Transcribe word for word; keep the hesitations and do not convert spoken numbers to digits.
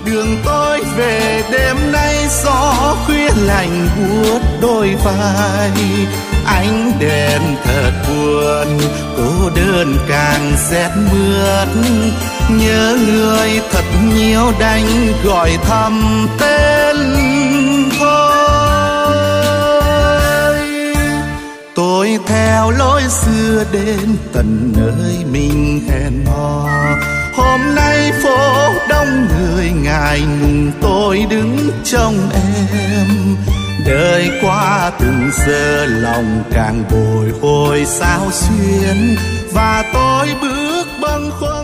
đường tôi về đêm nay gió khuya lạnh buốt đôi vai. Ánh đèn thật buồn, cô đơn càng rét mướt. Nhớ người thật nhiều đành gọi thầm tên thôi. Tôi theo lối xưa đến tận nơi mình hẹn hò. Hôm nay phố đông người ngại ngùng tôi đứng trông em. Đời qua từng giờ lòng càng bồi hồi sao xuyên, và tôi bước bâng khuâng.